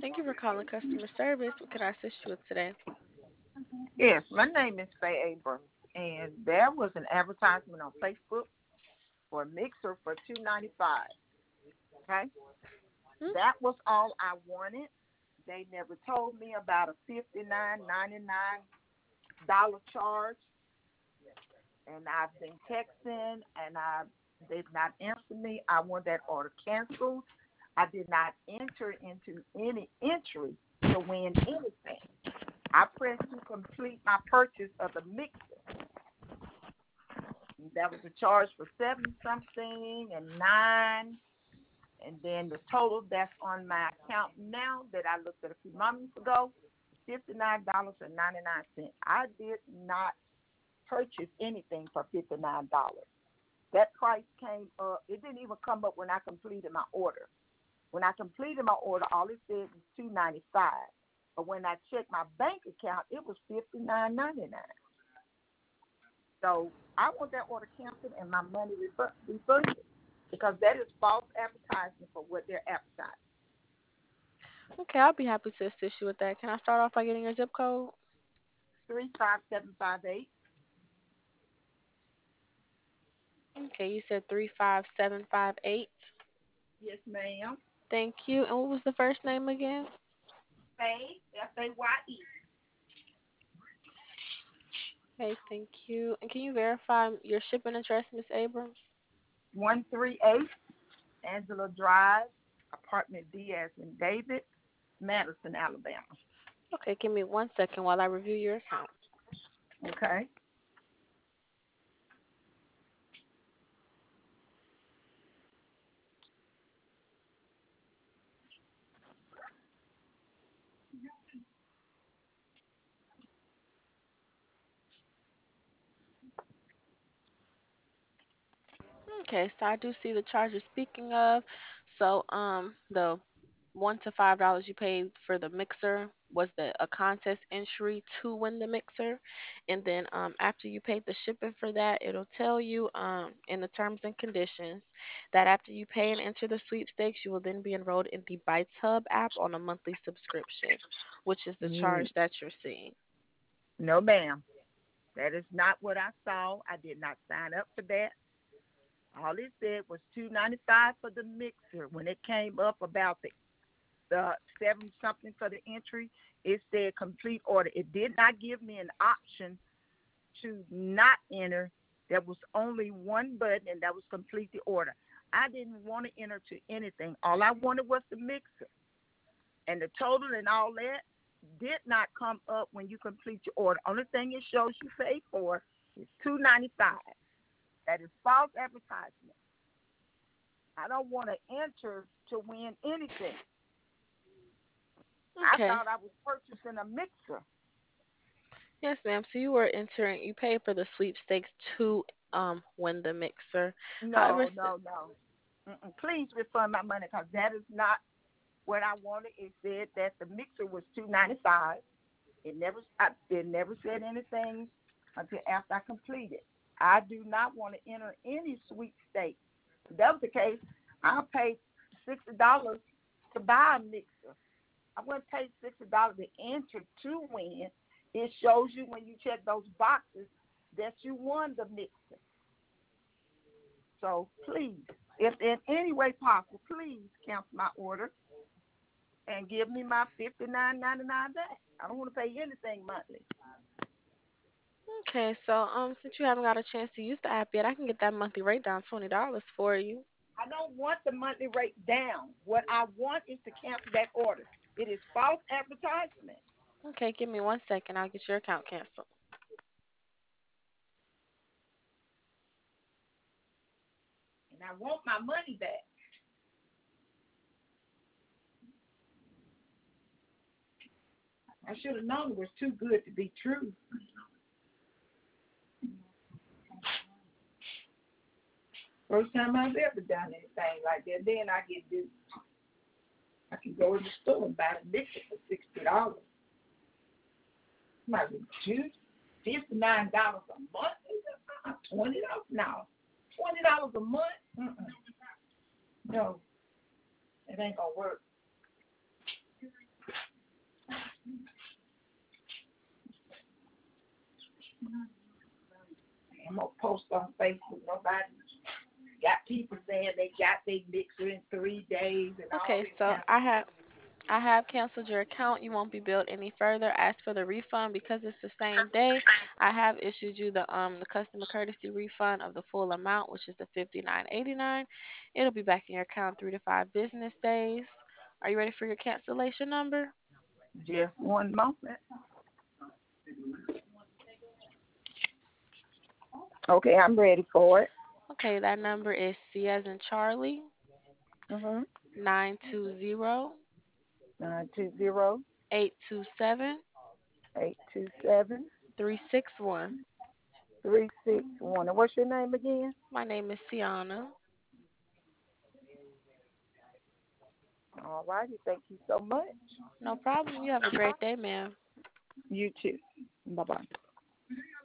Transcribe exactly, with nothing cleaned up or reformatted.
Thank you for calling customer service. What can I assist you with today? Yes, my name is Faye Abrams, and there was an advertisement on Facebook for a mixer for two ninety five. Okay, Hmm? that was all I wanted. They never told me about a fifty nine ninety nine dollar charge, and I've been texting, and I did not answer me. I want that order canceled. I did not enter into any entry to win anything. I pressed to complete my purchase of the mixer. That was a charge for seven something and nine, and then the total that's on my account now that I looked at a few moments ago, fifty nine dollars and ninety nine cents. I did not purchase anything for fifty nine dollars. That price came up. It didn't even come up when I completed my order. When I completed my order, all it said was two ninety five. But when I checked my bank account, it was fifty nine ninety nine. So I want that order canceled and my money refunded because that is false advertising for what they're advertising. Okay, I'll be happy to assist you with that. Can I start off by getting your zip code? Three five seven five eight. Okay, you said three five seven five eight. Yes, ma'am. Thank you. And what was the first name again? Faye, F A Y E. Okay, thank you. And can you verify your shipping address, Miss Abrams? one three eight Angela Drive, apartment D as in David, Madison, Alabama. Okay, give me one second while I review your account. Okay. Okay, so I do see the charges speaking of. So um the one to five dollars you paid for the mixer was the a contest entry to win the mixer, and then um after you paid the shipping for that, it'll tell you um in the terms and conditions that after you pay and enter the sweepstakes, you will then be enrolled in the Bites Hub app on a monthly subscription, which is the charge Mm, that you're seeing. no, ma'am. That is not what I saw. I did not sign up for that. All it said was two ninety five for the mixer. When it came up about the the seven something for the entry, it said complete order. It did not give me an option to not enter. There was only one button, and that was complete the order. I didn't want to enter to anything. All I wanted was the mixer, and the total and all that did not come up when you complete your order. Only thing it shows you paid for is two ninety five. That is false advertisement. I don't want to enter to win anything. I Okay. thought I was purchasing a mixer. Yes, ma'am. So you were entering, you paid for the sweepstakes to um win the mixer. However, No, no, no. Mm-mm. Please refund my money because that is not what I wanted. It said that the mixer was two ninety five. It never, I, it never said anything until after I completed. I do not want to enter any sweepstakes. If that was the case, I paid sixty dollars to buy a mixer. I wouldn't pay sixty dollars to enter to win. It shows you when you check those boxes that you won the mixer. So please, if in any way possible, please cancel my order and give me my fifty nine ninety nine back. I don't want to pay anything monthly. okay, so um, since you haven't got a chance to use the app yet, I can get that monthly rate down twenty dollars for you. I don't want the monthly rate down. What I want is to cancel that order. It is false advertisement, Okay, give me one second. I'll get your account canceled. and I want my money back. I should have known it was too good to be true. First time I've ever done anything like that. Then I get duped. I can go in the store and buy a liquor for sixty dollars. Might be juice, fifty nine dollars a month. Uh, Twenty dollars? No, twenty dollars a month? Mm-mm. No, it ain't gonna work. gonna post on Facebook. Nobody got people saying they got their mixer in three days and all Okay, this so kind of I have I have canceled your account. You won't be billed any further. As for the refund, because it's the same day, I have issued you the um the customer courtesy refund of the full amount, which is the fifty-nine eighty-nine. It'll be back in your account three to five business days. Are you ready for your cancellation number? just one moment. Okay, I'm ready for it. Okay, that number is C as in Charlie, Mhm. nine two zero Nine two zero eight two seven eight two seven three six one. three six one. And what's your name again? My name is Siana. All righty. Thank you so much. No problem. You have a great day, ma'am. You too. Bye bye.